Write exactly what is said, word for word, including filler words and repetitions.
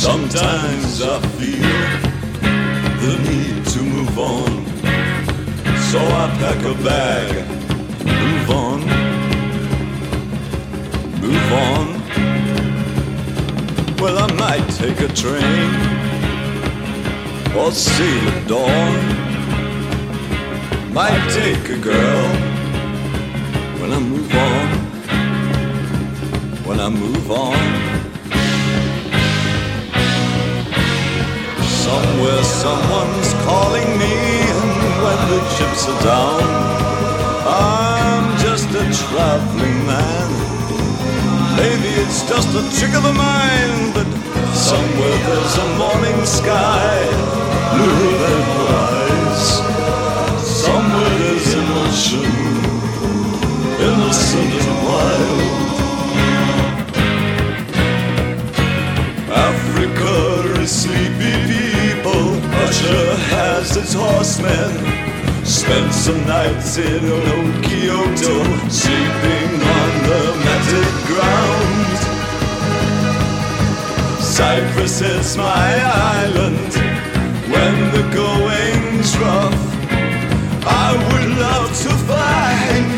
Sometimes I feel the need to move on, so I pack a bag, move on, move on. Well, I might take a train or sail at dawn, might take a girl when I move on, when I move on. Somewhere someone's calling me, and when the chips are down, I'm just a traveling man. Maybe it's just a trick of the mind, but somewhere there's a morning sky, blue and wise. Somewhere there's emotion, innocent and wild. Africa is sleepy people, Russia has its horsemen. Spent some nights in old Kyoto, sleeping on the matted ground. Cyprus is my island when the going's rough. I would love to find